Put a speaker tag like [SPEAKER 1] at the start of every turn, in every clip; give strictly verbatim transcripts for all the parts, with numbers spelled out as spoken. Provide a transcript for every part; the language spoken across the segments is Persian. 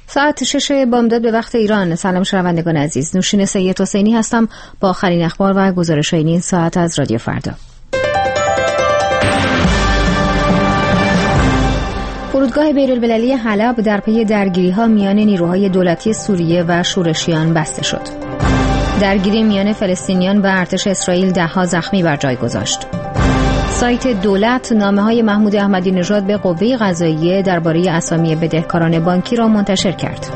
[SPEAKER 1] ساعت شش بامداد به وقت ایران. سلام شنوندگان عزیز، نوشین سید حسینی هستم با آخرین اخبار و گزارش‌های این ساعت از رادیو فردا. فرودگاه بین‌المللی حلب در پی درگیری‌ها میان نیروهای دولتی سوریه و شورشیان بسته شد. درگیری میان فلسطینیان و ارتش اسرائیل ده‌ها زخمی بر جای گذاشت. سایت دولت نامه‌های محمود احمدی نژاد به قوه قضاییه درباره اسامی بدهکاران بانکی را منتشر کرد.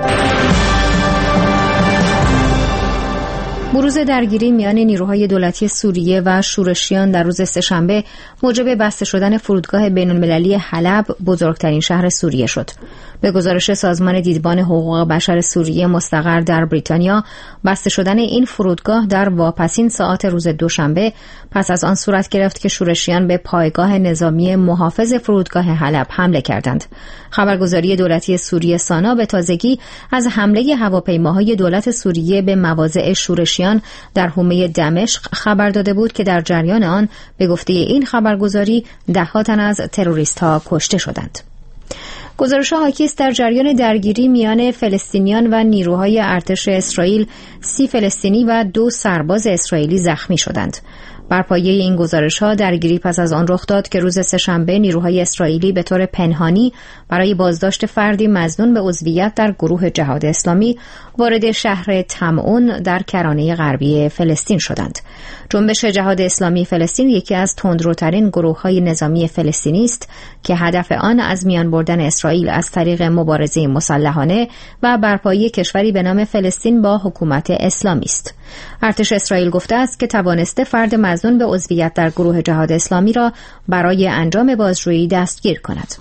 [SPEAKER 1] بروز درگیری میان نیروهای دولتی سوریه و شورشیان در روز سه‌شنبه موجب بسته شدن فرودگاه بین‌المللی حلب، بزرگترین شهر سوریه شد. به گزارش سازمان دیدبان حقوق بشر سوریه مستقر در بریتانیا، بسته شدن این فرودگاه در واپسین ساعات روز دوشنبه پس از آن صورت گرفت که شورشیان به پایگاه نظامی محافظ فرودگاه حلب حمله کردند. خبرگزاری دولتی سوریه سانا به تازگی از حمله هواپیماهای دولت سوریه به مواضع شورشیان در حومه دمشق خبر داده بود که در جریان آن به گفته این خبرگزاری ده‌ها تن از تروریست‌ها کشته شدند. گزارش‌ها حاکی است در جریان درگیری میان فلسطینیان و نیروهای ارتش اسرائیل سی فلسطینی و دو سرباز اسرائیلی زخمی شدند. بر پایه این گزارش‌ها درگیری پس از آن رخ داد که روز سه‌شنبه نیروهای اسرائیلی به طور پنهانی برای بازداشت فردی مظنون به عضویت در گروه جهاد اسلامی وارد شهر تمعون در کرانه غربی فلسطین شدند. جنبش جهاد اسلامی فلسطین یکی از تندروترین گروه‌های نظامی فلسطینی است که هدف آن از میان بردن اسرائیل از طریق مبارزه مسلحانه و برپایی کشوری به نام فلسطین با حکومت اسلامی است. ارتش اسرائیل گفته است که توانسته فرد مظنون به عضویت در گروه جهاد اسلامی را برای انجام بازجویی دستگیر کند.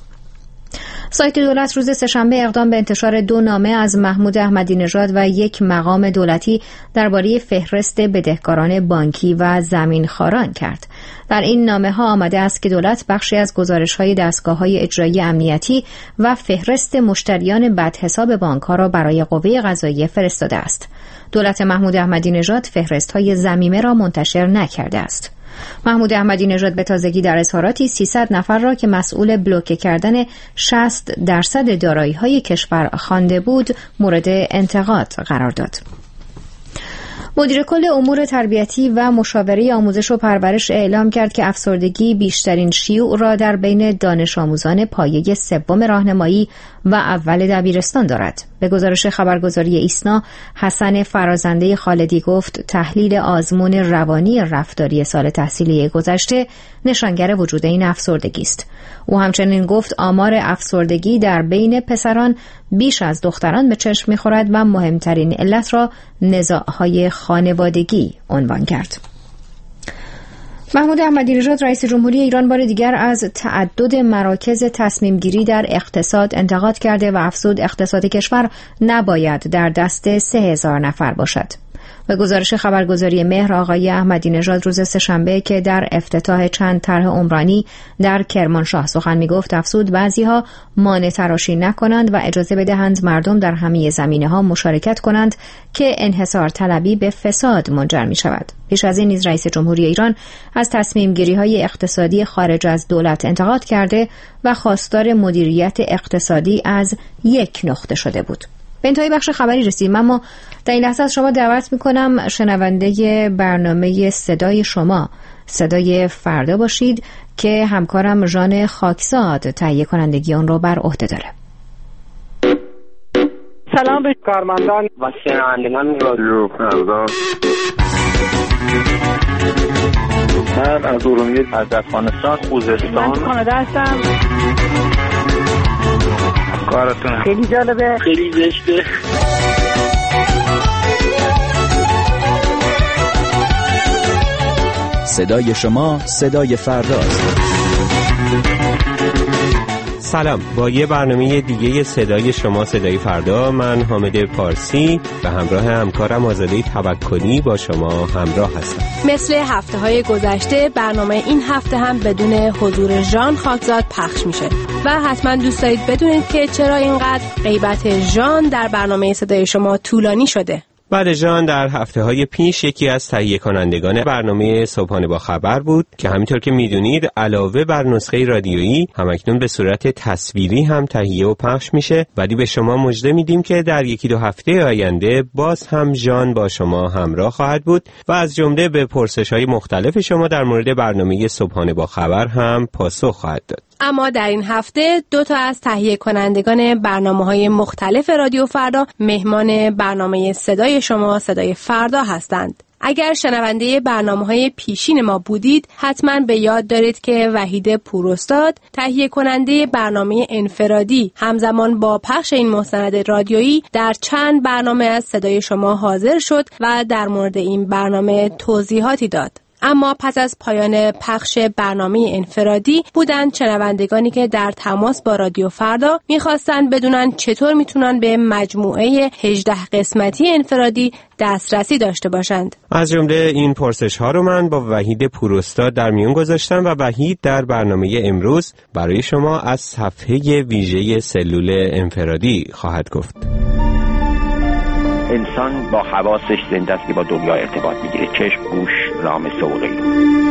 [SPEAKER 1] سایت دولت روز سه‌شنبه اقدام به انتشار دو نامه از محمود احمدی نژاد و یک مقام دولتی درباره فهرست بدهکاران بانکی و زمینخواران کرد. در این نامه‌ها آمده است که دولت بخشی از گزارش‌های دستگاه‌های اجرایی امنیتی و فهرست مشتریان بدحساب بانک‌ها را برای قوه قضاییه فرستاده است. دولت محمود احمدی نژاد فهرست‌های ضمیمه را منتشر نکرده است. محمود احمدی نژاد به تازگی در اظهاراتی سیصد نفر را که مسئول بلوکه کردن شصت درصد دارایی‌های کشور خوانده بود مورد انتقاد قرار داد. مدیر کل امور تربیتی و مشاوره آموزش و پرورش اعلام کرد که افسردگی بیشترین شیوع را در بین دانش آموزان پایه سوم راهنمایی و اول دبیرستان دارد. به گزارش خبرگزاری ایسنا، حسن فرازنده خالدی گفت تحلیل آزمون روانی رفتاری سال تحصیلی گذشته نشانگر وجود این افسردگی است. او همچنین گفت آمار افسردگی در بین پسران بیش از دختران به چشم می‌خورد و مهمترین علت را نزاع‌های خانوادگی عنوان کرد. محمود احمدی نژاد رئیس جمهوری ایران بار دیگر از تعدد مراکز تصمیم گیری در اقتصاد انتقاد کرده و افزود اقتصاد کشور نباید در دست سه هزار نفر باشد. به گزارش خبرگزاری مهر، آقای احمدی نژاد روز سه‌شنبه که در افتتاح چند طرح عمرانی در کرمانشاه سخن می‌گفت افزود بعضی‌ها مانع تراشی نکنند و اجازه بدهند مردم در همه زمینه‌ها مشارکت کنند که انحصار طلبی به فساد منجر می‌شود. پیش از این نیز رئیس جمهوری ایران از تصمیم گیری‌های اقتصادی خارج از دولت انتقاد کرده و خواستار مدیریت اقتصادی از یک نقطه شده بود. به انتهای بخش خبری رسیدیم، اما در این لحظه از شما دعوت میکنم شنونده برنامه صدای شما صدای فردا باشید که همکارم ژان خاکزاد تهیه کنندگی آن رو بر عهده داره.
[SPEAKER 2] سلام به کارمندان و شنوندگان رادیو فردا.
[SPEAKER 3] من از ارومیه، از افغانستان، خوزستان،
[SPEAKER 2] من کانادا هستم.
[SPEAKER 3] کارتون
[SPEAKER 2] خیلی جالبه،
[SPEAKER 3] خیلی زشته.
[SPEAKER 4] صدای شما صدای فرداست.
[SPEAKER 5] سلام، با یه برنامه دیگه صدای شما صدای فردا، من حامد پارسی و همراه همکارم آزاده توکلی با شما همراه هستم.
[SPEAKER 6] مثل هفته های گذشته برنامه این هفته هم بدون حضور ژان خاکزاد پخش میشه و حتما دوست دارید بدونید که چرا اینقدر غیبت ژان در برنامه صدای شما طولانی شده.
[SPEAKER 5] بله جان، در هفته های پیش یکی از تهیه کنندگان برنامه صبحانه با خبر بود که همینطور که میدونید علاوه بر نسخه رادیویی همکنون به صورت تصویری هم تهیه و پخش میشه، ولی به شما مژده میدیم که در یکی دو هفته آینده باز هم جان با شما همراه خواهد بود و از جمله به پرسش های مختلف شما در مورد برنامه صبحانه با خبر هم پاسخ خواهد داد.
[SPEAKER 6] اما در این هفته دو تا از تهیه کنندگان برنامه‌های مختلف رادیو فردا مهمان برنامه صدای شما صدای فردا هستند. اگر شنونده برنامه‌های پیشین ما بودید حتما به یاد دارید که وحید پوراستاد تهیه کننده برنامه انفرادی همزمان با پخش این مستند رادیویی در چند برنامه از صدای شما حاضر شد و در مورد این برنامه توضیحاتی داد. اما پس از پایان پخش برنامه انفرادی بودند شنوندگانی که در تماس با رادیو فردا میخواستن بدونن چطور میتونن به مجموعه هجده قسمتی انفرادی دسترسی داشته باشند.
[SPEAKER 5] از جمله این پرسش ها رو من با وحید پوراستاد در میون گذاشتم و وحید در برنامه امروز برای شما از صفحه ویژه سلول انفرادی خواهد گفت.
[SPEAKER 3] انسان با حواسش زنده است که با دنیا ارتباط میگیره، چشم، گوش، لامسه و غیره.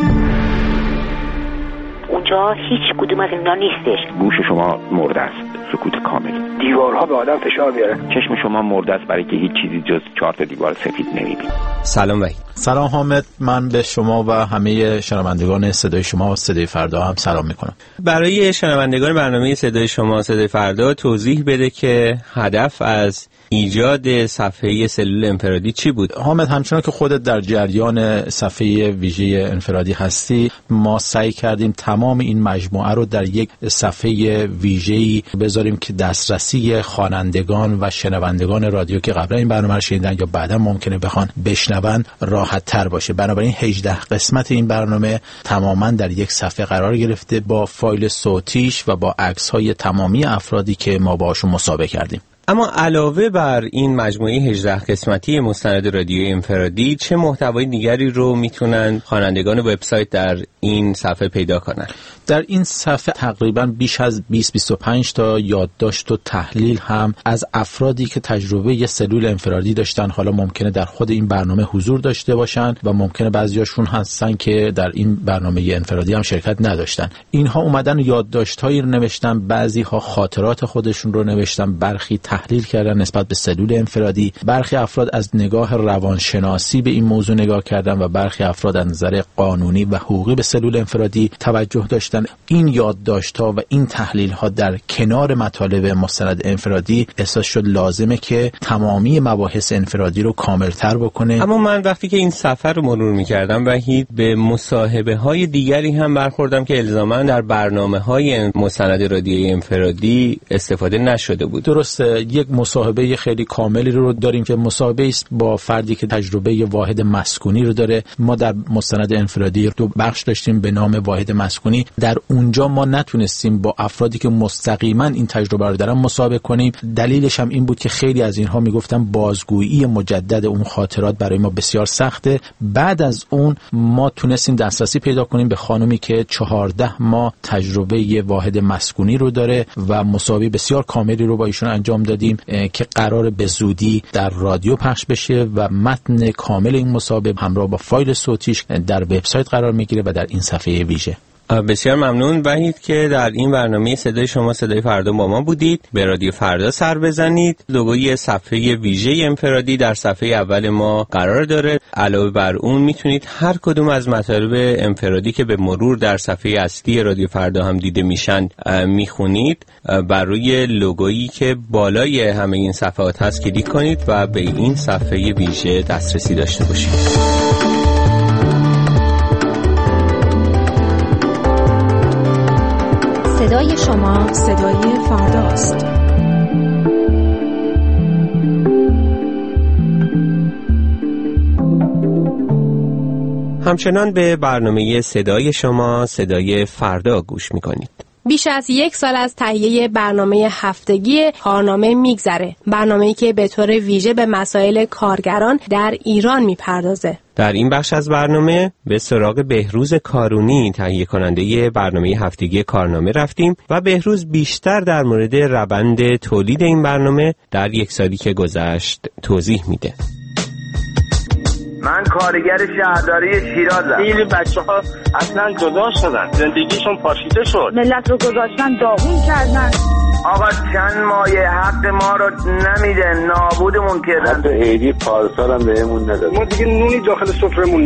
[SPEAKER 7] اونجا هیچ کدوم از اینا نیستش.
[SPEAKER 3] گوش شما مرده است، سکوت کامل.
[SPEAKER 2] دیوارها به آدم فشار میاره.
[SPEAKER 3] چشم شما مرده است برای که هیچ چیزی جز چهار تا دیوار سفید نمیبینید.
[SPEAKER 5] سلام وحید.
[SPEAKER 8] سلام حامد، من به شما و همه شنوندگان صدای شما و صدای فردا هم سلام میکنم.
[SPEAKER 5] برای شنوندگان برنامه صدای شما صدای فردا توضیح بده که هدف از ایجاد صفحه سلول انفرادی چی بود؟
[SPEAKER 8] حامد، همچنان که خودت در جریان صفحه ویژه انفرادی هستی، ما سعی کردیم تمام این مجموعه رو در یک صفحه ویژه‌ای بذاریم که دسترسی خوانندگان و شنوندگان رادیو که قبلا این برنامه رو شنیدن یا بعدا ممکنه بخوان بشنون راحت تر باشه. بنابراین هجده قسمت این برنامه تماما در یک صفحه قرار گرفته با فایل صوتیش و با عکس‌های تمامی افرادی که ما باشون مسابقه کردیم.
[SPEAKER 5] اما علاوه بر این مجموعه هجده قسمتی مستند رادیویی انفرادی چه محتوای دیگری رو میتونن خوانندگان وبسایت در این صفحه پیدا کنن؟
[SPEAKER 8] در این صفحه تقریبا بیش از بیست بیست و پنج تا یادداشت و تحلیل هم از افرادی که تجربه یه سلول انفرادی داشتن، حالا ممکنه در خود این برنامه حضور داشته باشن و ممکنه بعضیاشون هستن که در این برنامه انفرادی هم شرکت نداشتن. اینها اومدن یادداشت‌هایی رو نوشتن، بعضی‌ها خاطرات خودشون رو نوشتن، برخی تحلیل کردن نسبت به سلول انفرادی، برخی افراد از نگاه روانشناسی به این موضوع نگاه کردن و برخی افراد از نظر قانونی و حقوقی به سلول انفرادی توجه داشتن. این یادداشت‌ها و این تحلیل‌ها در کنار مطالب مستند انفرادی احساس شد لازمه که تمامی مباحث انفرادی رو کامل‌تر بکنه.
[SPEAKER 5] اما من وقتی که این صفحه رو مرور می‌کردم وحید، به مصاحبه‌های دیگری هم برخوردم که الزاماً در برنامه‌های مستند رادیویی انفرادی استفاده نشده بود.
[SPEAKER 8] درسته، یک مصاحبه خیلی کاملی رو داریم که مصاحبه است با فردی که تجربه واحد مسکونی رو داره. ما در مستند انفرادی دو بخش داشتیم به نام واحد مسکونی. در اونجا ما نتونستیم با افرادی که مستقیما این تجربه رو دارن مصاحبه کنیم. دلیلش هم این بود که خیلی از اینها میگفتن بازگویی مجدد اون خاطرات برای ما بسیار سخته. بعد از اون ما تونستیم دسترسی پیدا کنیم به خانومی که چهارده ماه تجربه واحد مسکونی رو داره و مصاحبه بسیار کاملی رو با ایشون انجام دادیم که قرار به زودی در رادیو پخش بشه و متن کامل این مصاحبه همراه با فایل صوتیش در وبسایت قرار میگیره و در این صفحه ویژه.
[SPEAKER 5] بسیار ممنون وحید که در این برنامه صدای شما صدای فردا با ما بودید. به رادیو فردا سر بزنید. لوگوی صفحه ویژه انفرادی در صفحه اول ما قرار داره. علاوه بر اون میتونید هر کدوم از مطالب انفرادی که به مرور در صفحه اصلی رادیو فردا هم دیده میشن میخونید. بر روی لوگویی که بالای همه این صفحات هست کلیک کنید و به این صفحه ویژه دسترسی داشته باشید.
[SPEAKER 1] صدای شما صدای فرداست.
[SPEAKER 5] همچنان به برنامه صدای شما صدای فردا گوش میکنید.
[SPEAKER 6] بیش از یک سال از تهیه برنامه هفتگی کارنامه میگذره. برنامه‌ای که به طور ویژه به مسائل کارگران در ایران میپردازه.
[SPEAKER 5] در این بخش از برنامه به سراغ بهروز کارونی تهیه کننده برنامه هفتگی کارنامه رفتیم و بهروز بیشتر در مورد روند تولید این برنامه در یک سالی که گذشت توضیح میده.
[SPEAKER 9] من کارگر شهرداری شیرازم.
[SPEAKER 2] خیلی بچه‌ها اصلا جدا شدن، زندگیشون پاشیده شد،
[SPEAKER 10] ملت رو گذاشتن داغون کردن.
[SPEAKER 9] آقا چند مایه حق ما رو نمیدن، نابودمون کردن.
[SPEAKER 11] حتی عیدی پارسال هم بهمون نداد.
[SPEAKER 2] ما دیگه نونی داخل سفرمون.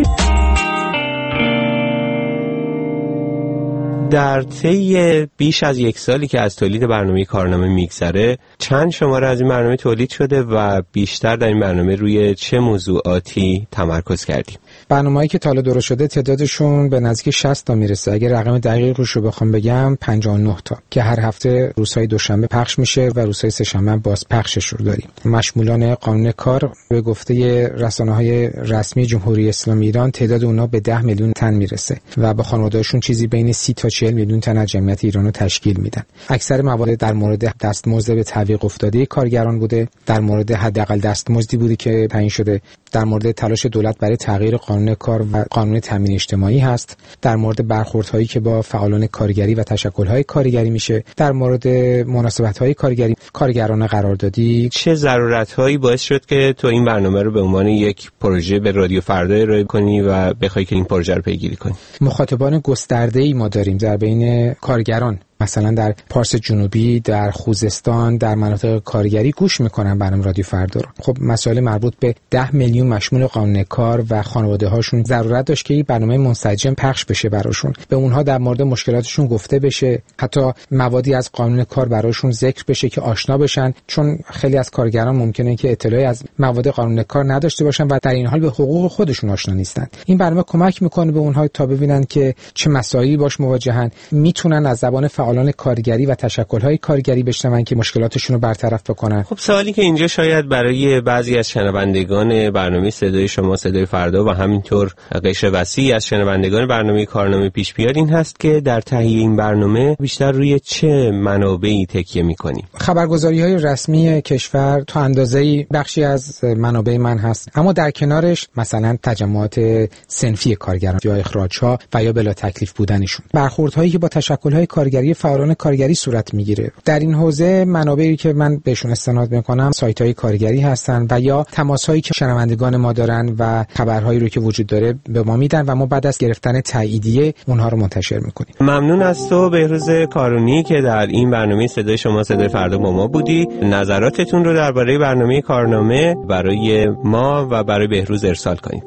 [SPEAKER 5] در طی بیش از یک سالی که از تولید برنامه کارنامه میگذره، چند شماره از این برنامه تولید شده و بیشتر در این برنامه روی چه موضوعاتی تمرکز کردیم؟
[SPEAKER 12] برنامه‌ای که تا حالا درست شده تعدادشون به نزدیک شصت تا میرسه. اگه رقم دقیقش رو بخوام بگم پنجاه و نه تا که هر هفته روزهای دوشنبه پخش میشه و روزهای سه‌شنبه باز پخشش رو داریم. مشمولان قانون کار به گفته رسانه‌های رسمی جمهوری اسلامی ایران تعداد اونها به ده میلیون تن میرسه و با خانواده‌هاشون چیزی بین سی تا چهل میلیون تن از جمعیت ایران رو تشکیل میدن. اکثر موارد در مورد دستمزد به تعویق افتاده کارگران بوده، در مورد حداقل دستمزدی بوده که تعیین شده، در مورد تلاش دولت برای تغییر قانون کار و قانون تامین اجتماعی هست، در مورد برخوردهایی که با فعالان کارگری و تشکل‌های کارگری میشه، در مورد مناسبت‌های کارگری، کارگران قراردادی.
[SPEAKER 5] چه ضرورت‌هایی باعث شد که تو این برنامه رو به عنوان یک پروژه به رادیو فردا ارائه کنی و بخوای که این پروژه رو پیگیری کنی؟
[SPEAKER 12] مخاطبان گسترده‌ای ما داریم در بین کارگران، مثلا در پارس جنوبی، در خوزستان، در مناطق کارگری گوش میکنن برنامه رادیو فردا رو. خب مسائل مربوط به ده میلیون مشمول قانون کار و خانواده هاشون ضرورت داشت که این برنامه منسجم پخش بشه براشون، به اونها در مورد مشکلاتشون گفته بشه، حتی موادی از قانون کار براشون ذکر بشه که آشنا بشن، چون خیلی از کارگران ممکنه که اطلاعی از مواد قانون کار نداشته باشن و در این حال به حقوق خودشون آشنا نیستن. این برنامه کمک میکنه به اونها تا ببینن که چه مسائلی باش مواجهن، میتونن از زبان فعالان کارگری و تشکل‌های کارگری بشنون که مشکلاتشون رو برطرف بکنن.
[SPEAKER 5] خب سوالی که اینجا شاید برای بعضی از شنوندگان برنامه صدای شما صدای فردا و همینطور قشر وسیعی از شنوندگان برنامه کارنامه پیش بیاد این هست که در تهیه این برنامه بیشتر روی چه منابعی تکیه می‌کنیم؟
[SPEAKER 12] خبرگزاری‌های رسمی کشور تا اندازه‌ای بخشی از منابع من هست، اما در کنارش مثلا تجمعات صنفی کارگران یا اخراج‌ها و یا بلا تکلیف بودنشون، برخوردهایی که با تشکل‌های کارگری فعالان کارگری صورت میگیره. در این حوزه منابعی که من بهشون استناد میکنم سایت‌های کارگری هستن و یا تماس‌هایی که شنوندگان ما دارن و خبرهایی رو که وجود داره به ما میدن و ما بعد از گرفتن تاییدیه اونها رو منتشر میکنیم.
[SPEAKER 5] ممنون از تو بهروز کارونی که در این برنامه صدای شما صدای فردا با ما بودی. نظراتتون رو درباره برنامه کارنامه برای ما و برای بهروز ارسال کنید.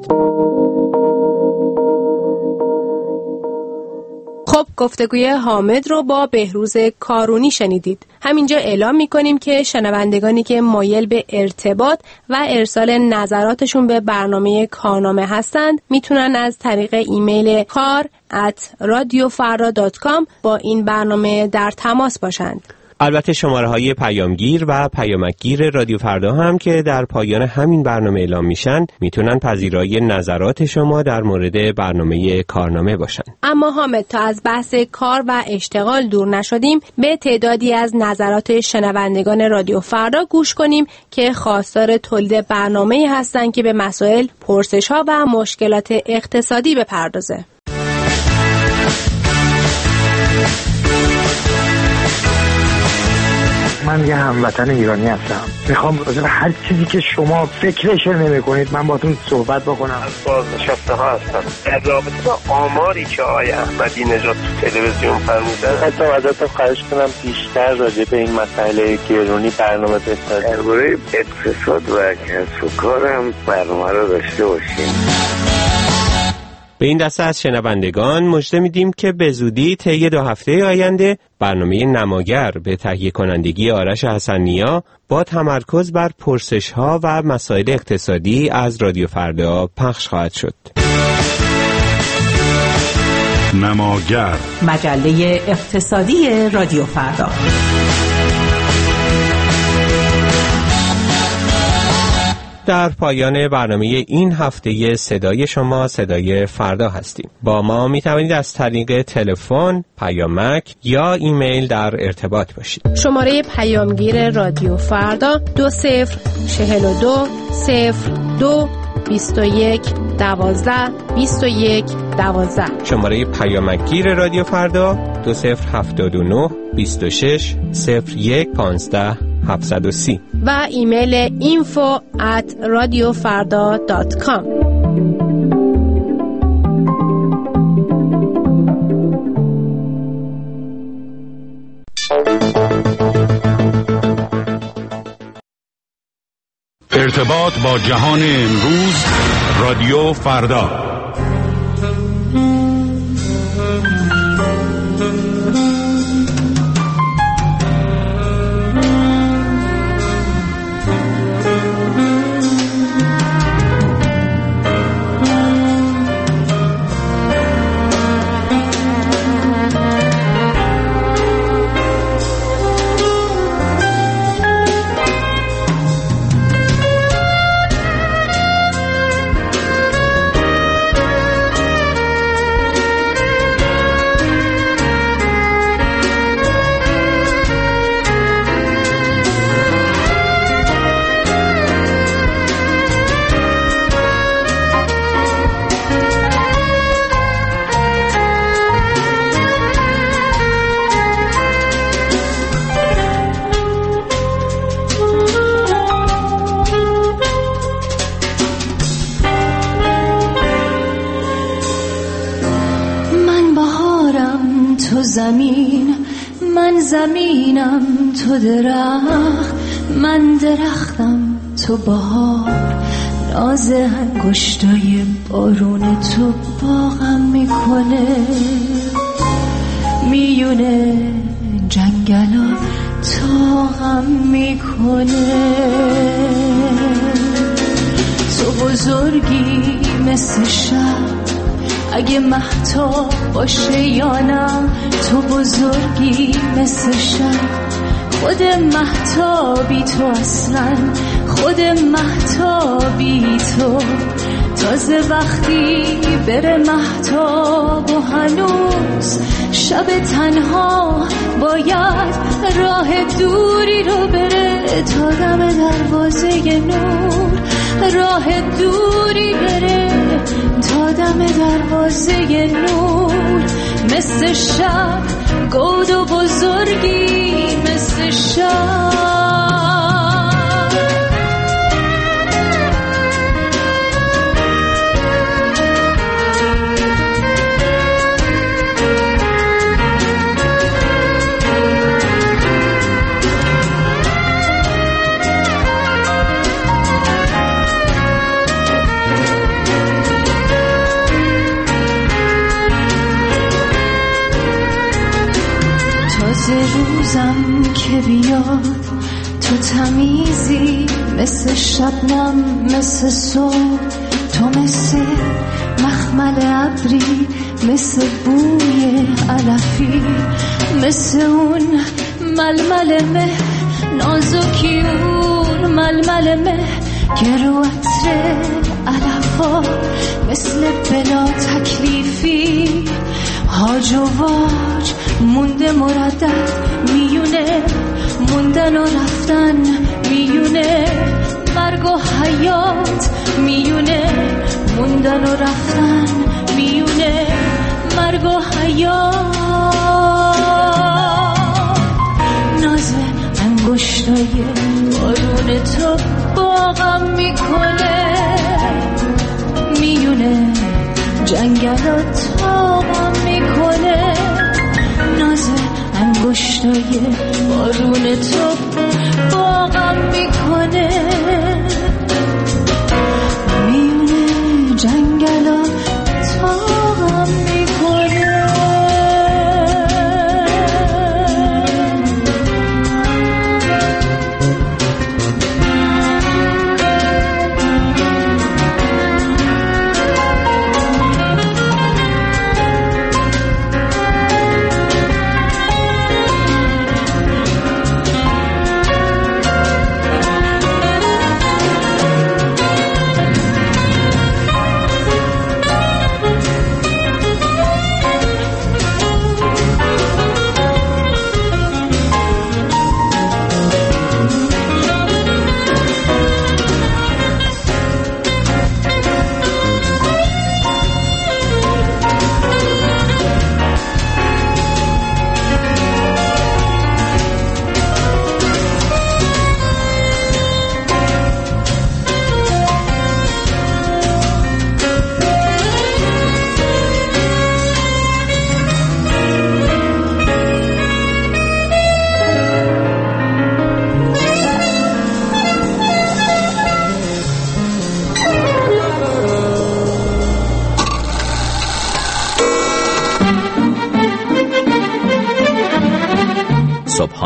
[SPEAKER 6] خب گفتگوی حامد رو با بهروز کارونی شنیدید. همینجا اعلام میکنیم که شنوندگانی که مایل به ارتباط و ارسال نظراتشون به برنامه کارنامه هستند میتونن از طریق ایمیل کار ات رادیو فردا دات کام با این برنامه در تماس باشند.
[SPEAKER 5] البته شماره های پیامگیر و پیامکگیر رادیو فردا هم که در پایان همین برنامه اعلام میشن میتونن پذیرای نظرات شما در مورد برنامه کارنامه باشن.
[SPEAKER 6] اما حامد تا از بحث کار و اشتغال دور نشدیم به تعدادی از نظرات شنوندگان رادیو فردا گوش کنیم که خواستار تولید برنامه‌ای هستن که به مسائل، پرسش‌ها و مشکلات اقتصادی بپردازه.
[SPEAKER 13] من یه هموطن ایرانی هستم. میخوام راجع به هر چیزی که شما فکرش نمی کنید من باهاتون صحبت بکنم.
[SPEAKER 2] از بازنشسته ها هستم. در رابطه با آماری که آقای احمدی نژاد تو تلویزیون فرمودن
[SPEAKER 11] حتی ازتون خواهش کنم بیشتر راجع به این مسئله گرونی برنامه بسازید.
[SPEAKER 9] درباره اقتصاد و کسب و کارم برنامه رو داشته باشیم.
[SPEAKER 5] به این دسته از شنوندگان مژده میدیم که به زودی طی دو هفته آینده برنامه نماگر به تهیه کنندگی آرش حسن‌نیا با تمرکز بر پرسش‌ها و مسائل اقتصادی از رادیو فردا پخش خواهد شد.
[SPEAKER 14] نماگر، مجله اقتصادی رادیو فردا.
[SPEAKER 5] در پایان برنامه این هفته صدای شما صدای فردا هستیم. با ما می توانید از طریق تلفن، پیامک یا ایمیل در ارتباط باشید.
[SPEAKER 6] شماره پیامگیر رادیو فردا دو صفر چهل و دو صفر دو بیست و یک دوازده بیست و یک دوازده.
[SPEAKER 5] شماره پیامکگیر رادیو فردا دو صفر هفتاد و نه بیست و شش صفر یک پانزده هفتصد و سی
[SPEAKER 6] و ایمیل اینفو ات رادیو فردا دات کام.
[SPEAKER 15] ارتباط با جهان امروز، رادیو فردا.
[SPEAKER 16] زمین، من زمینم تو درخت، من درختم تو بهار، ناز انگشتای بارون تو باغم میکنه، میونه جنگلا تاغم میکنه. تو بزرگی مثل شب، اگه مهتاب باشه یا نه، تو بزرگی مثل شب، خود مهتابی تو اصلا، خود مهتابی تو. تازه وقتی بره مهتاب و هنوز شب تنها باید راه دوری رو بره تا دم دروازه نور، راه دوری بره تا دم دروازه نور. مثل شب گود و بزرگی مثل شب. روزم که بیاد تو تمیزی مثل شبنم، مثل صبح تو، مثل مخمل ابری، مثل بوی علفی، مثل اون ململ مه نازکی، اون ململ مه که رو عطر علفا، مثل بلا تکلیفی هاج و واج مونده مردد میونه، موندن و رفتن میونه، مرگ و حیات میونه، موندن و رفتن میونه، مرگ و حیات. ناز انگشتای بارون تو باغم میکنه، میونه جنگلات تاغم میکنه. ناز انگشتای بارون تو باغم میکنه، میونه جنگلا تاغم میکنه.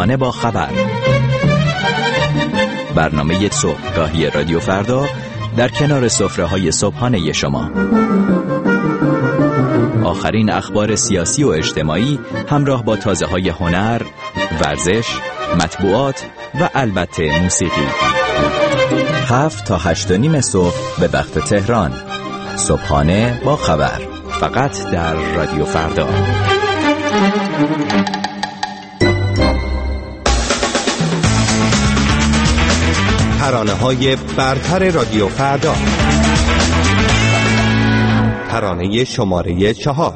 [SPEAKER 4] صبحانه با خبر، برنامه صبحگاهی رادیو فردا در کنار سفره‌های صبحانه شما. آخرین اخبار سیاسی و اجتماعی همراه با تازه‌های هنر، ورزش، مطبوعات و البته موسیقی. هفت تا هشت و نیم صبح به وقت تهران. صبحانه با خبر، فقط در رادیو فردا.
[SPEAKER 17] ترانه‌های برتر رادیو فردا، ترانه شماره چهار.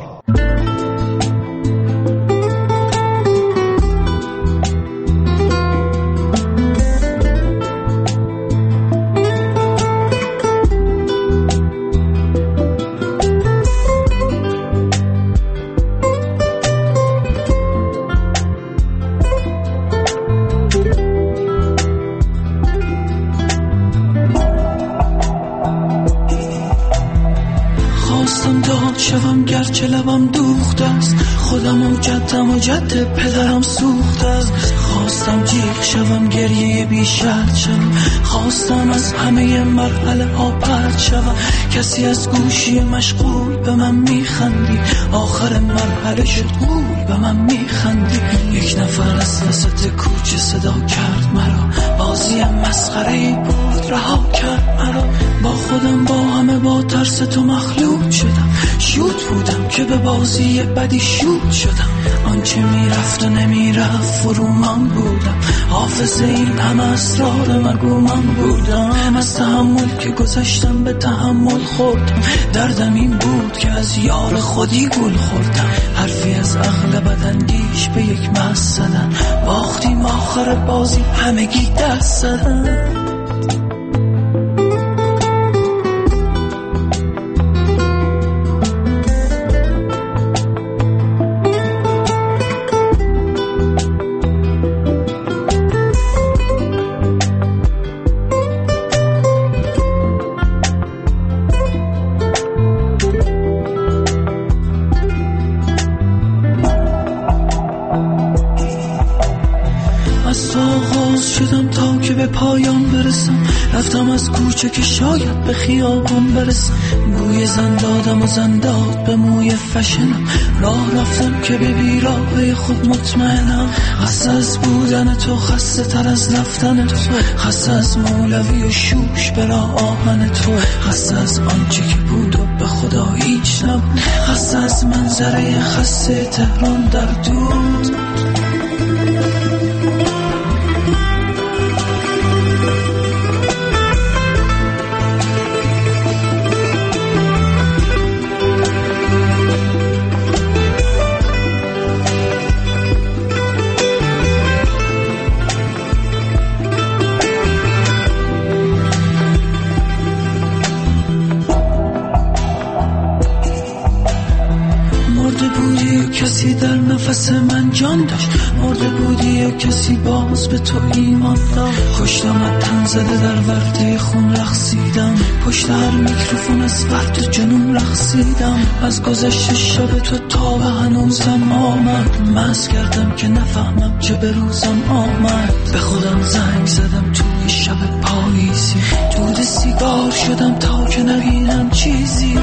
[SPEAKER 16] شوم گرچه لبم دوخته است، خودم و جدم و جد پدرم سوخته است. خواستم جیغ شوم گریه بی شرط شوم، خواستم از همه مرحله ها پرت شوم. کسی از گوشی مشغول به من میخندی، آخر مرحله شد گول به من میخندی. یک نفر از وسط کوچه صدا کرد مرا، بازی مسخره‌ای بود رها کرد مرا. با خودم با همه با ترس تو مخلوط شدم، شوت بودم که به بازی بدی شوت شدم. آنچه میرفت و نمیرفت فرو من بودم، حافظ این همه اسرار مگو من بودم. از تحمل که گذشتم به تحمل خوردم، دردم این بود که از یار خودی گل خوردم. حرفی از عقل بداندیش به یک مست زدن، باختیم آخر بازی همگی دست زدن. پایان برسم، رفتم از کوچه که شاید به خیابان برسم. بوی زن دادم و زن داد به موی فشنم، راه رفتم که به بیراهه خود مطمئنم. خسته از بودن تو، خسته تر از رفتن تو، خسته از مولوی و شوش برا آهن تو، خسته از آنچه که بود و به خدا هیچ نبود، خسته از منظره خسته تهران در دود. کسی در نفس من جان داشت، مرده بودی یا کسی باز به تو ایمان داشت. کشتم تن زده در ورده خون رقصیدم، پشت هر میکروفون از فرد و جنون رقصیدم. از گذشت شب تو تا به هنوزم آمد، مست کردم که نفهمم چه به روزم آمد. به خودم زنگ زدم توی شب پاییزی، دود سیگار شدم تا که نبینم چیزی.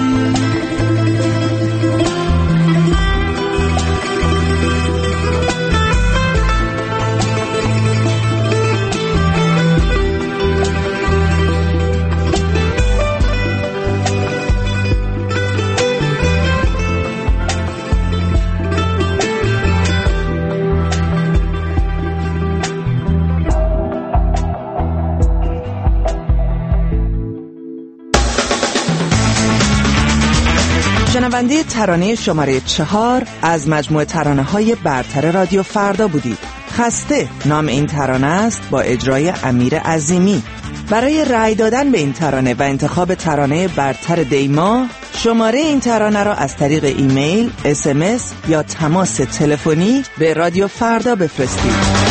[SPEAKER 18] شنونده ترانه شماره چهار از مجموعه ترانه‌های برتر رادیو فردا بودید. خسته نام این ترانه است، با اجرای امیر عظیمی. برای رأی دادن به این ترانه و انتخاب ترانه برتر دیما، شماره این ترانه را از طریق ایمیل، اس ام اس یا تماس تلفنی به رادیو فردا بفرستید.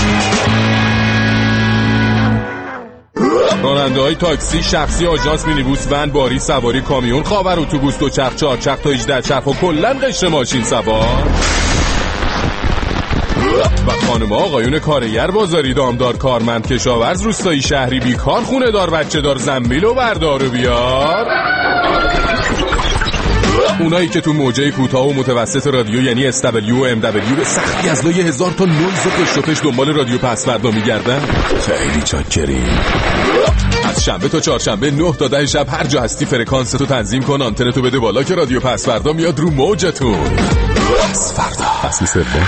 [SPEAKER 19] راننده های تاکسی، شخصی، آژانس، مینیبوس، ون، باری، سواری، کامیون، خاور، اتوبوس، دوچرخ، چهارچرخ تا هجده چرخ و کلاً قشر ماشین سوار، و خانم آقایون کارگر بازاری دامدار کارمند کشاورز روستایی شهری بیکار خونه دار بچه دار زنبیل و بردار و بیار، اونایی که تو موجه کوتاه و متوسط رادیو یعنی اس دبلیو و ام دبلیو به سختی از لای هزار تا نویز و پشت و پشت دنبال رادیو پس فردا میگردن، خیلی چاکریم. از شنبه تا چهارشنبه نه تا ده شب هر جا هستی فرکانس تو تنظیم کن، آنتنتو بده بالا که رادیو پس فردا میاد رو موجتون. پس فردا فصل سوم.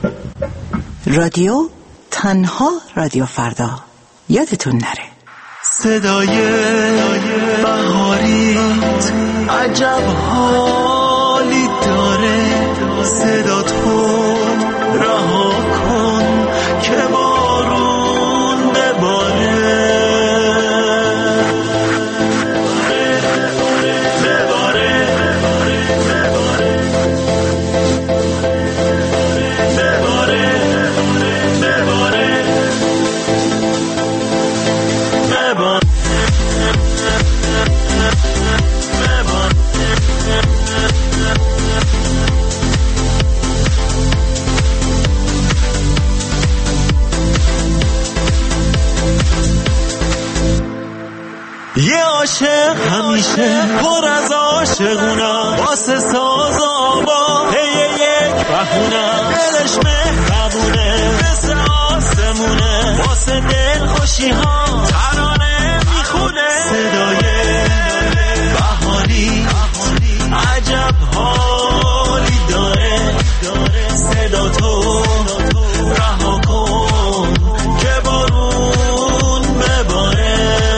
[SPEAKER 18] رادیو تنها رادیو فردا، یادتون نره.
[SPEAKER 16] صدای بهاریت عجب حالی داره، صدا تو رها کن که بارون بباره. یه عاشق همیشه پر از عاشقونم، واسه ساز آبا هی یک بهونم، دلش مهربونه مثل آسمونه، واسه دل خوشی ها ترانه میخونه. صدای بهاری عجب حالی داره، صدا تو رها کن که بارون بباره.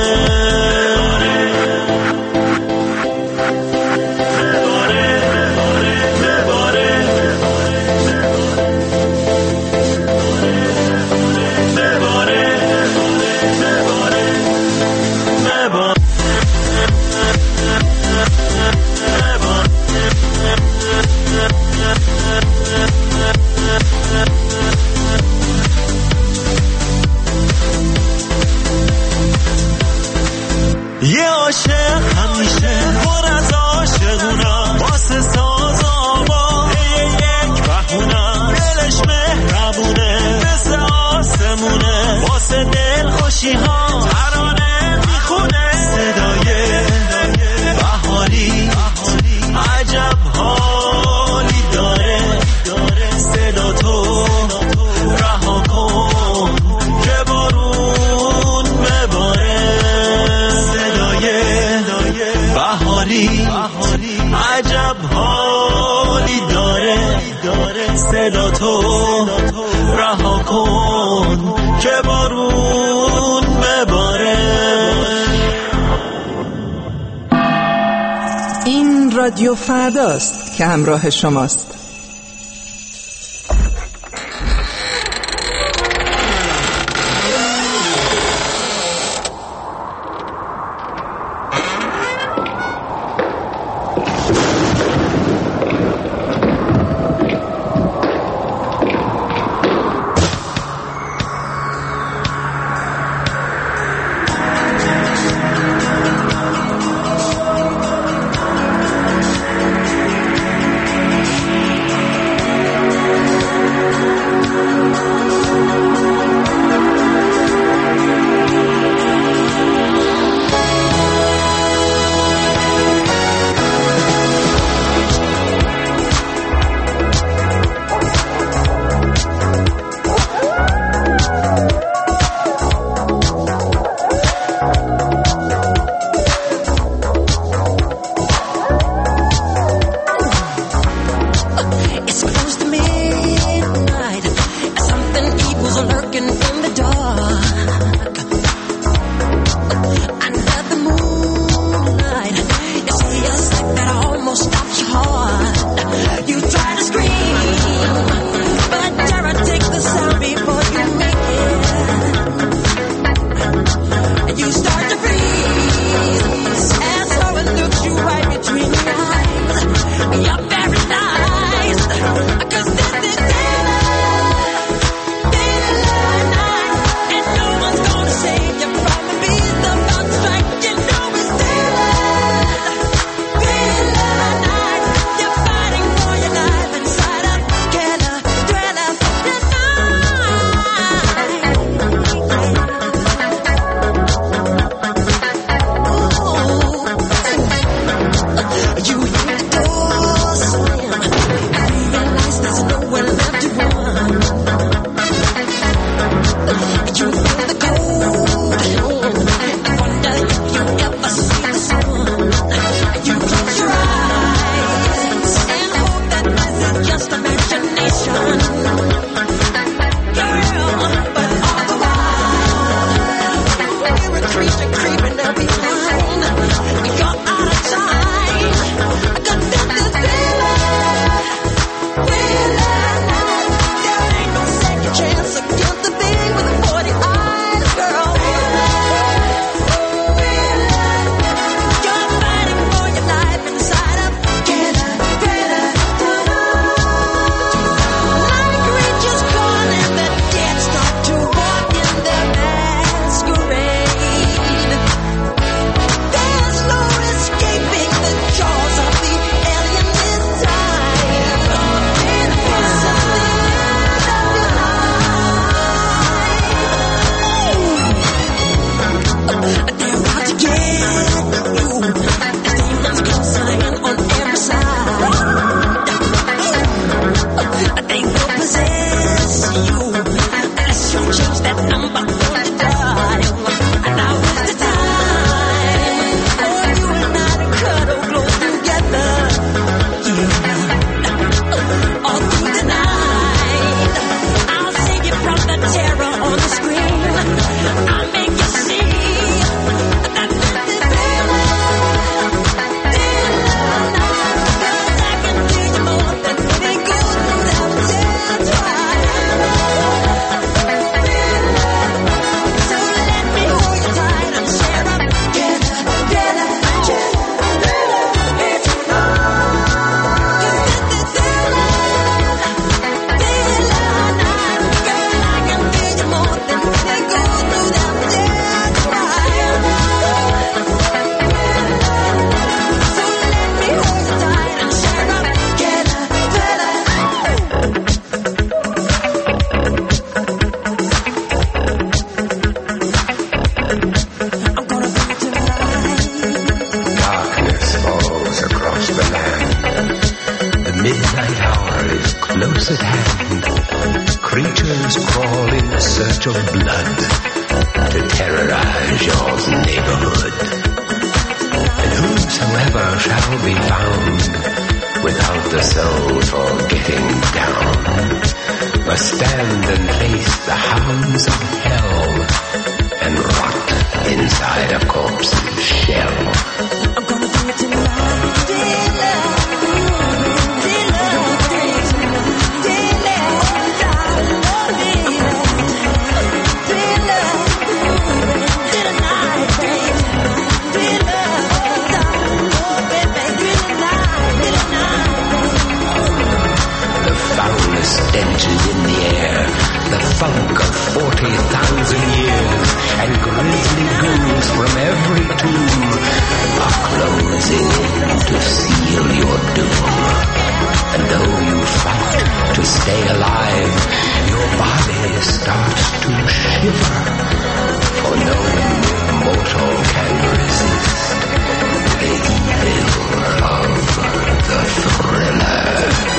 [SPEAKER 16] یه عاشق همیشه پر از عاشقونم، واسه ساز آبا هی یک بهونم، دلش مهربونه مثل آسمونه، واسه دل خوشی ها ترانه میخونه. صدای بهاری عجب حالی داره، صدا تو رها کن که بارون بباره. بهاری عجب حالی داره، صدا تو رها کن که بارون بباره.
[SPEAKER 18] این رادیو فرداست که همراه شماست.
[SPEAKER 20] close at hand, creatures crawl in search of blood to terrorize your neighborhood. And whosoever shall be found without the soul for getting down must stand and face the hounds of hell and rot inside a corpse's shell. I'm gonna do it tonight, dealer. Stenches in the air, the funk of forty thousand years, and grisly ghouls from every tomb are closing in to seal your doom. And though you fight to stay alive, your body starts to shiver, for no mortal can resist the evil of the thriller.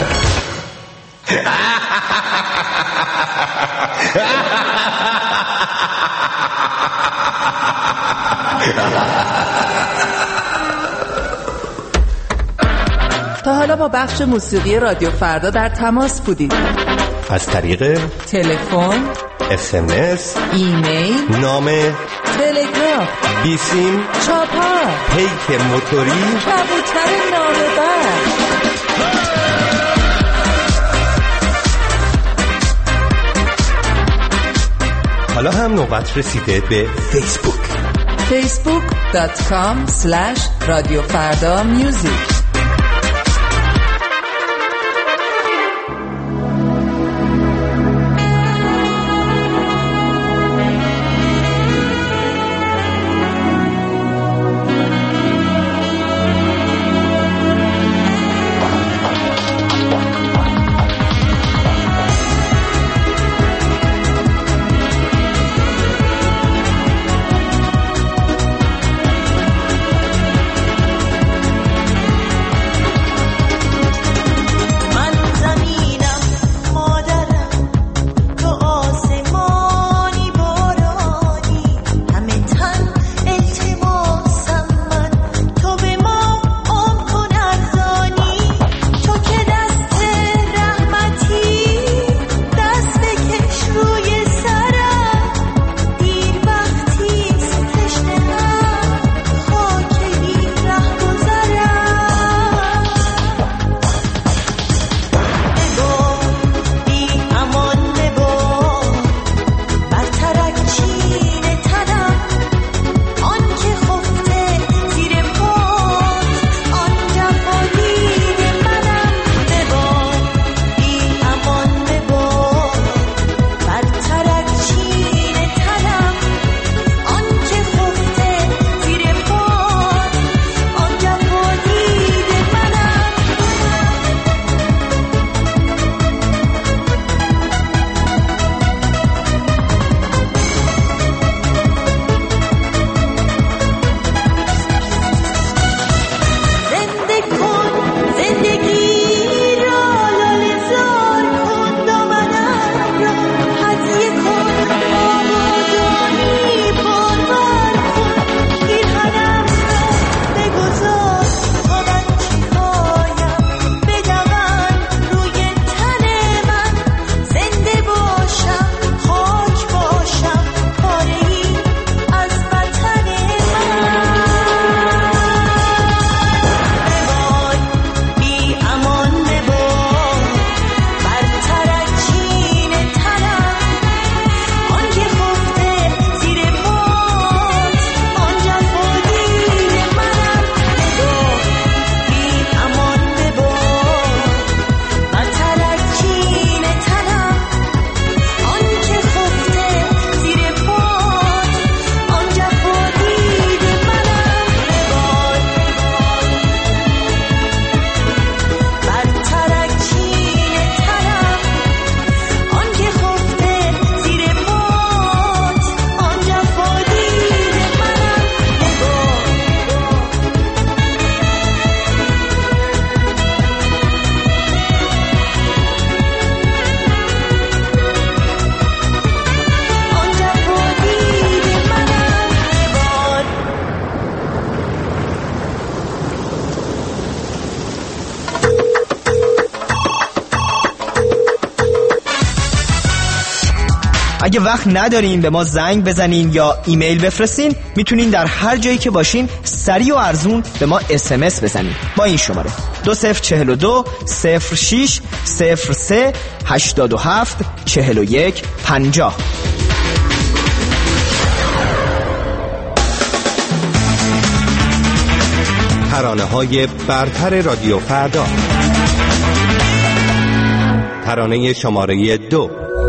[SPEAKER 18] تا حالا با بخش موسیقی رادیو فردا در تماس بودید؟
[SPEAKER 17] از طریق
[SPEAKER 18] تلفن،
[SPEAKER 17] اس ام اس،
[SPEAKER 18] ایمیل،
[SPEAKER 17] نامه،
[SPEAKER 18] تلگراف،
[SPEAKER 17] بیسیم،
[SPEAKER 18] چاپار،
[SPEAKER 17] پیک موتوری،
[SPEAKER 18] کبوتر نامه‌بر.
[SPEAKER 17] حالا هم نوبت رسیده به فیسبوک.
[SPEAKER 18] فیسبوک دات کام سلش رادیو فردا میوزیک.
[SPEAKER 21] اگه وقت ندارین به ما زنگ بزنین یا ایمیل بفرستین، میتونین در هر جایی که باشین سریع و ارزون به ما اس ام اس بزنین با این شماره دو صفر چهل و دو صفر شش صفر سه هشتاد و هفت چهل و یک پنجاه.
[SPEAKER 17] ترانه‌های برتر رادیو فردا. ترانه شماره دو.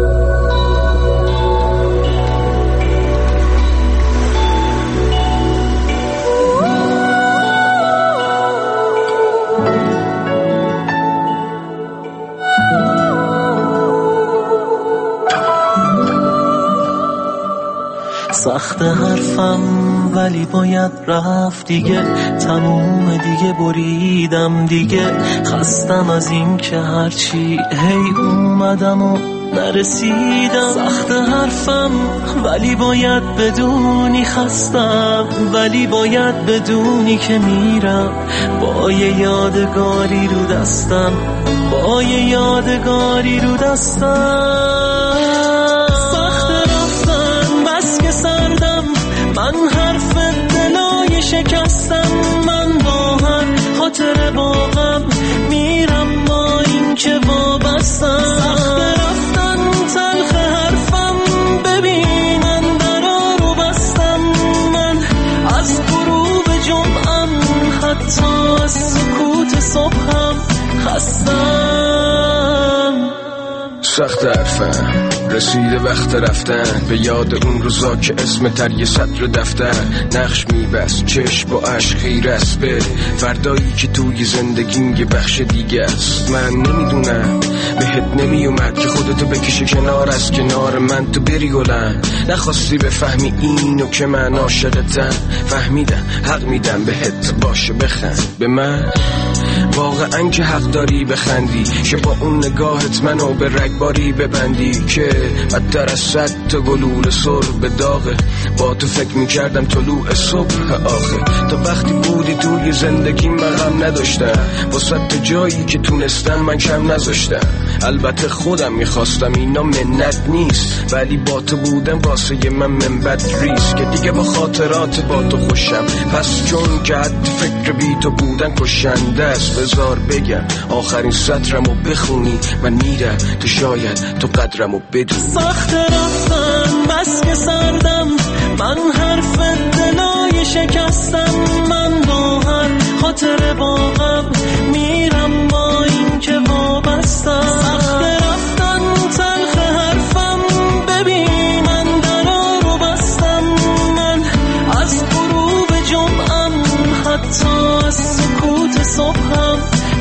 [SPEAKER 16] سخت حرفم ولی باید رفت دیگه، تموم دیگه، بریدم دیگه، خستم از این که هرچی هی اومدم و نرسیدم. سخت حرفم ولی باید بدونی خستم، ولی باید بدونی که میرم با یه یادگاری رو دستم، با یه یادگاری رو دستم. سردم من حرف دلای شکستم، من با هر خاطر باغم میرم با این که وابستم. سخت رفتن تلخ حرفم، ببینن درا رو بستم، من از غروب جمعم حتی از سکوت صبحم خستم.
[SPEAKER 22] سخت حرفم رسیده وقت رفتن، به یاد اون روزا که اسم تر یه سطر دفتر نقش میبست، چشم با عشق خیر است به فردایی که توی زندگیم یه بخش دیگه است. من نمیدونم بهت نمیومد که خودتو بکشی کنار از کنار من، تو بری گلم نخواستی بفهمی اینو که من عاشقتم. فهمیدم حق میدم بهت، باشه بخند به من، واقعا که حق داری بخندی که با اون نگاهت منو به رگباری ببندی که بدتر از صد تا گلوله سر به داغه. با تو فکر میکردم طلوع صبح آخه، تا وقتی بودی توی زندگی من غم نداشتم، با صد تا جایی که تونستم من کم نذاشتم. البته خودم میخواستم اینا منت نیست، ولی با تو بودم واسه من منبت ریست که دیگه با خاطرات با تو خوشم. پس چون که حد فکر بی تو بودن کشنده است، بذار بگم آخرین سطرمو بخونی من میرم، تو شاید تو قدرمو بدونی.
[SPEAKER 16] سخت رفتن بس که سردم، من حرف دلای شکستم، من با هر خاطر باغم میرم با این که وابستم. سخت رفتن تلخ حرفم، ببین من درا رو بستم، من از غروب جمعم حتی از سکوت صبحم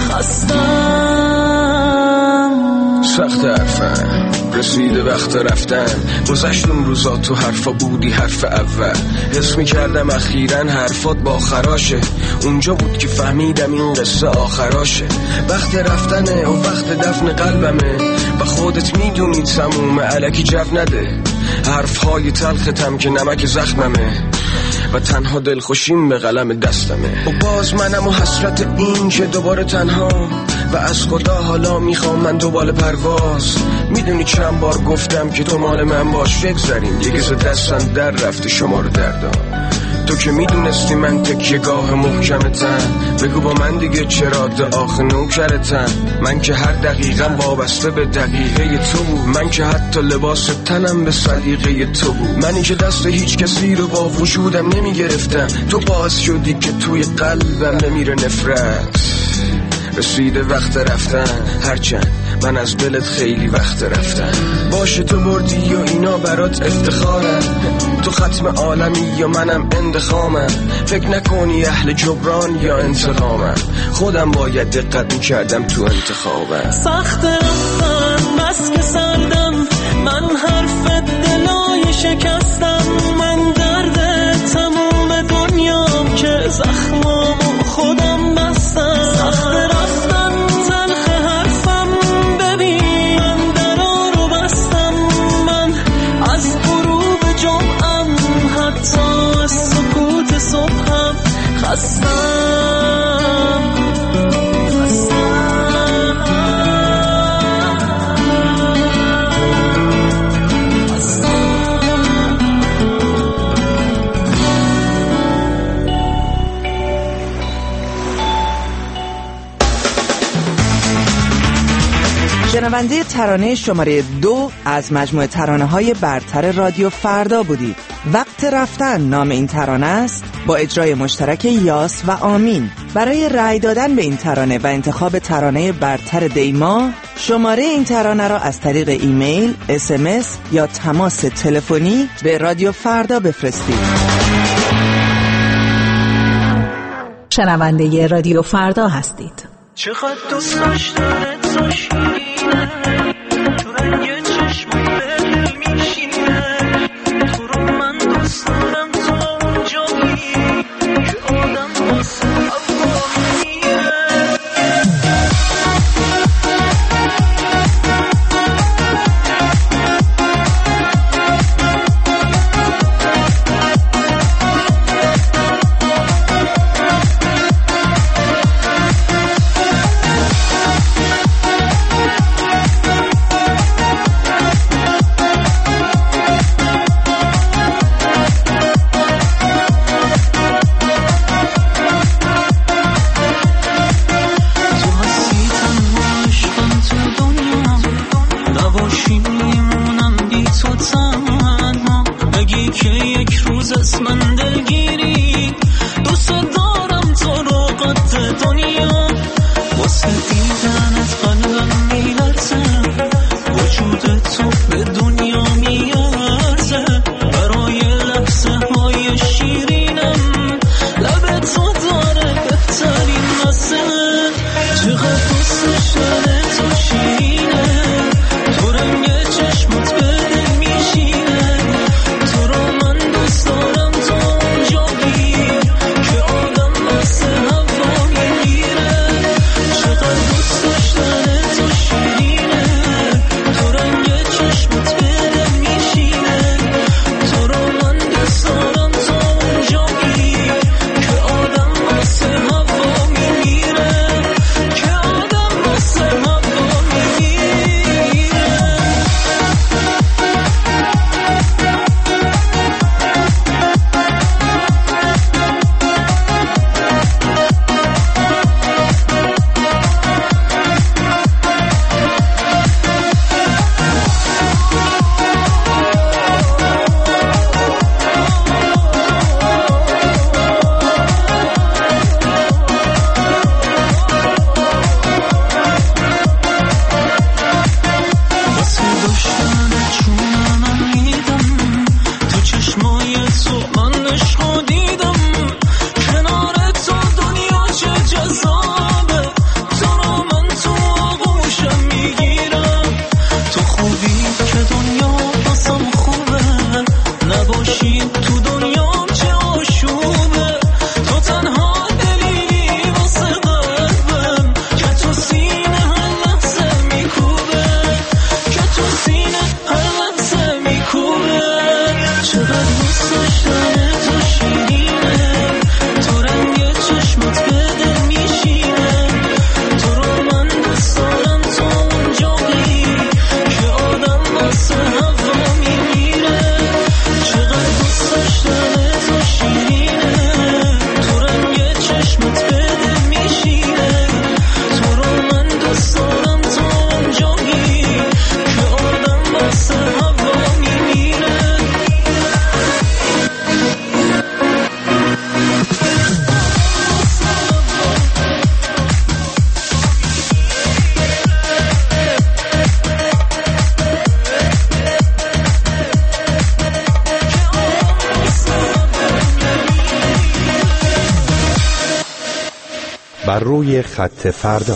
[SPEAKER 16] خستم.
[SPEAKER 22] سخت حرفم رسیده وقت رفتن، گذشت اون روزا تو حرفا بودی حرف اول، حس میکردم اخیراً حرفات با خراشه، اونجا بود که فهمیدم این قصه آخراشه. وقت رفتنه و وقت دفن قلبمه، و خودت میدونی تموم الکی جو نده. حرفهای تلختم که نمک زخممه و تنها دلخوشیم به قلم دستمه. و باز منم و حسرت این که دوباره تنها، و از خدا حالا میخوام من دوباره پرواز. میدونی چند بار گفتم که تو مال من باش، بگذاریم دیگه ز دستم در رفته شما رو دردان. تو که میدونستی من تکیه گاه محکمتم، بگو با من دیگه چرا آخ نوکرتم. من که هر دقیقم وابسته به دقیقه تو بود، من که حتی لباس تنم به سلیقه تو بود. منی که دست هیچ کسی رو با وجودم نمیگرفتم، تو باعث شدی که توی قلبم نمیره نفرت. رسیده وقت رفتن، هرچند من از دلت خیلی وقت رفتن. باشه تو بردی و اینا برات افتخارم، تو ختم عالمی یا منم اندخامم. فکر نکنی اهل جبران یا انتقامم، خودم باید دقت میکردم تو انتخابم.
[SPEAKER 16] سخت رفتن بس که سردم، من حرف دلای شکستم، من درد تموم دنیام که زخمامو خودم بستم. سخت رفتن تلخ حرفم، ببین من درا رو بستم، من از غروب جمعم حتی از سکوت صبحم خستم. خستم
[SPEAKER 18] شنونده ترانه شماره دو از مجموعه ترانه‌های برتر رادیو فردا بودید. وقت رفتن نام این ترانه است با اجرای مشترک یاس و آمین. برای رأی دادن به این ترانه و انتخاب ترانه برتر دیما شماره این ترانه را از طریق ایمیل، اس ام اس یا تماس تلفنی به رادیو فردا بفرستید.
[SPEAKER 14] شنونده رادیو فردا هستید.
[SPEAKER 16] چقدر دوست داشتن تو شیرینه، تو رنگ چشمت به دل میشینه، تو رو من دوست دارم تو اونجایی که آدم واسه اولینیه.
[SPEAKER 17] بر روی خط فردا.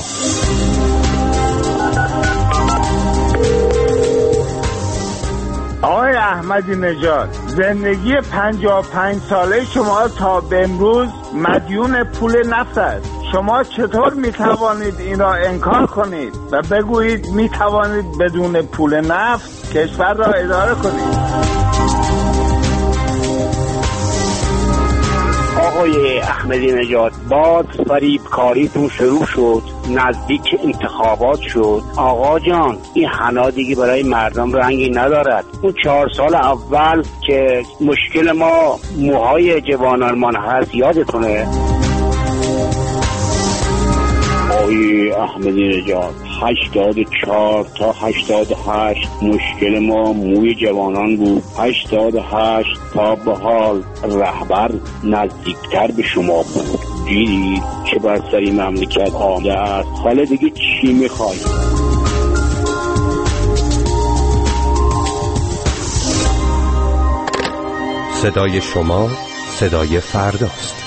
[SPEAKER 9] آقای احمدی نژاد، زندگی پنجاه و پنج ساله شما تا به امروز مدیون پول نفت است. شما چطور می توانید این را انکار کنید و بگویید می توانید بدون پول نفت کشور را اداره کنید؟
[SPEAKER 2] آقای احمدی نژاد، باز فریب کاریتون شروع شد، نزدیک انتخابات شد. آقا جان، این حنا دیگه برای مردم رنگی ندارد. اون چهار سال اول که مشکل ما موهای جوانانمان هست یادتونه؟ آقای احمدی نژاد، هشتاد و چهار تا هشتاد و هشت مشکل ما موی جوانان بود. هشتاد و هشت تا به حال رهبر نزدیکتر به شما بود. دیدید چه بر سر این مملکت آمده است. حالا دیگه چی میخواید؟
[SPEAKER 17] صدای شما صدای فرداست.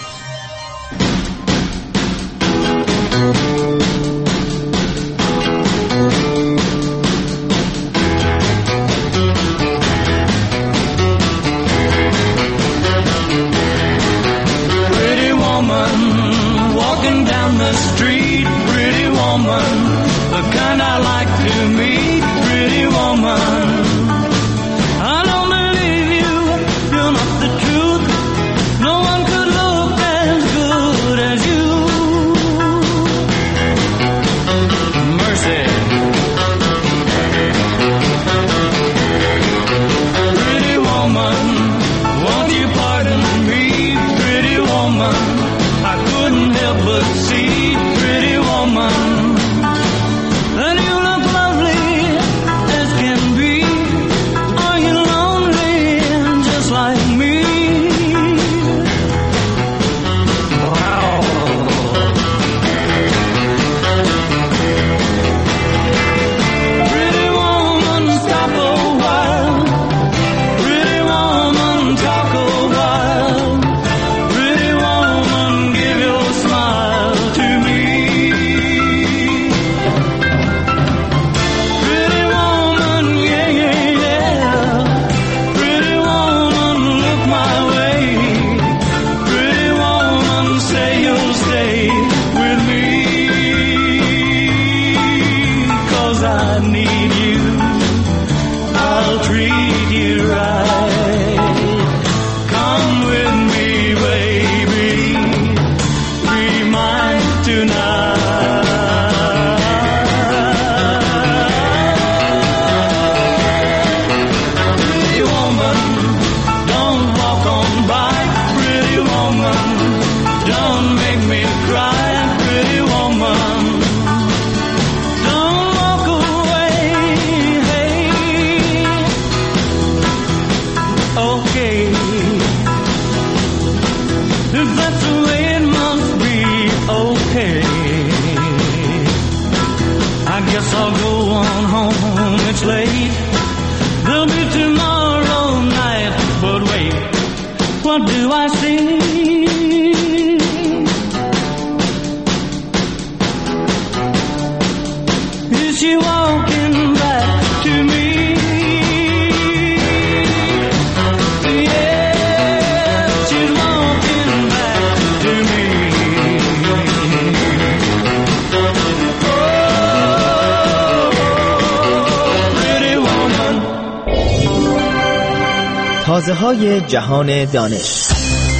[SPEAKER 21] تازه‌های جهان دانش.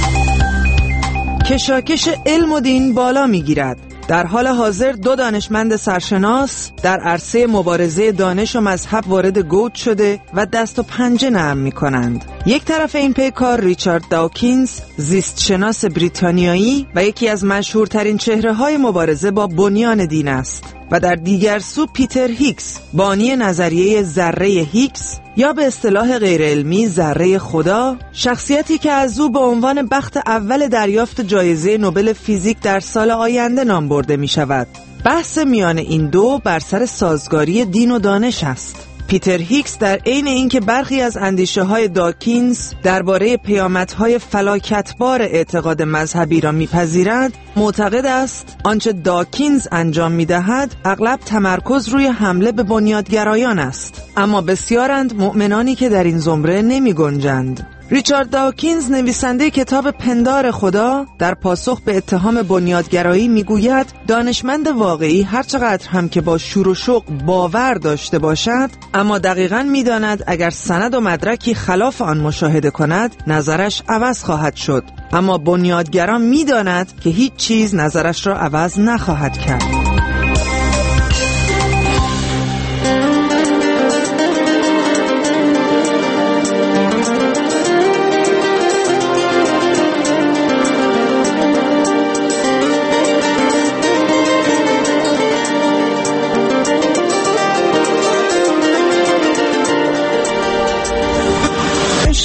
[SPEAKER 18] کشاکش علم و دین بالا می‌گیرد. در حال حاضر دو دانشمند سرشناس در عرصه مبارزه دانش و مذهب وارد گود شده و دست و پنجه نرم می‌کنند. یک طرف این پیکار ریچارد داوکینز، زیستشناس بریتانیایی و یکی از مشهورترین چهره‌های مبارزه با بنیان دین است، و در دیگر سو پیتر هیکس، بانی نظریه ذره هیکس یا به اصطلاح غیر علمی ذره خدا، شخصیتی که از او به عنوان بخت اول دریافت جایزه نوبل فیزیک در سال آینده نام برده می شود. بحث میان این دو بر سر سازگاری دین و دانش است. پیتر هیکس در عین اینکه برخی از اندیشه‌های داکینز درباره پیامدهای فلاکتبار اعتقاد مذهبی را می‌پذیرد، معتقد است آنچه داکینز انجام می‌دهد اغلب تمرکز روی حمله به بنیادگرایان است، اما بسیارند مؤمنانی که در این زمره نمی‌گنجند. ریچارد داوکینز، نویسنده کتاب پندار خدا، در پاسخ به اتهام بنیادگرایی میگوید دانشمند واقعی هرچقدر هم که با شور و شوق باور داشته باشد، اما دقیقاً میداند اگر سند و مدرکی خلاف آن مشاهده کند نظرش عوض خواهد شد، اما بنیادگران میداند که هیچ چیز نظرش را عوض نخواهد کرد.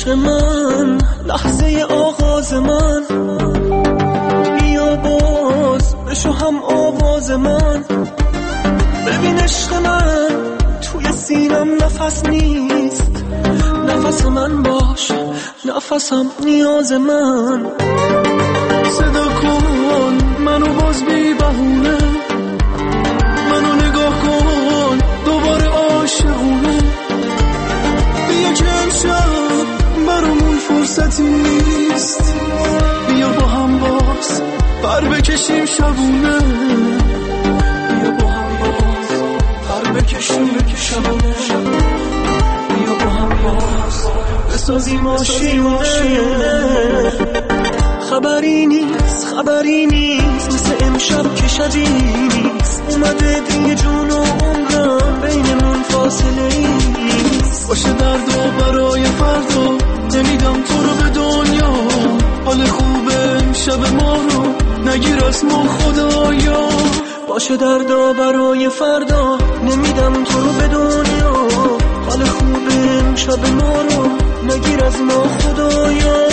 [SPEAKER 16] عشق من، لحظه آغاز من، بیا باز بشو هم آواز من. ببین عشق من توی سینم نفس نیست، نفس من باش نفسم نیاز من. صدا کن منو باز بی بهونه، منو نگاه کن دوباره عاشقونه. بیا که امشب برامون فرصتی نیست، بیا با هم باز پر بکشیم شبونه. بیا با هم باز پر بکشیم شبونه. بیا با هم باز بسازیم آشیونه. خبری نیست خبری نیست مثل امشب که شبی نیست، اومده دیگه جون و عمرم بینمون فاصله نیست. باشه درد و برای فردا نمیدم تو رو به دنیا، حال خوبه امشب ما رو نگیر از ما خدایا. باشه درد و برای فردا نمیدم تو رو به دنیا، حال خوبه امشب ما رو نگیر از ما خدایا.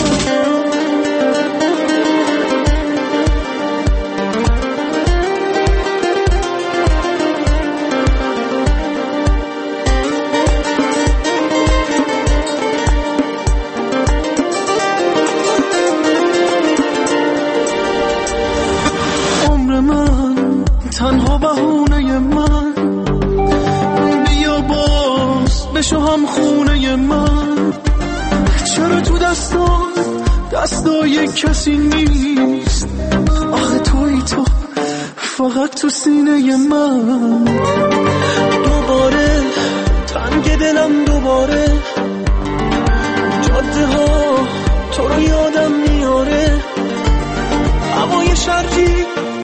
[SPEAKER 16] تنها بهونه من، بیا باز بشو هم خونه من. چرا تو دستان دستای کسی نیست، آخه توی تو فقط تو سینه من. دوباره تنگ دلم دوباره، جاده ها تو رو یادم میاره. هوای شرقی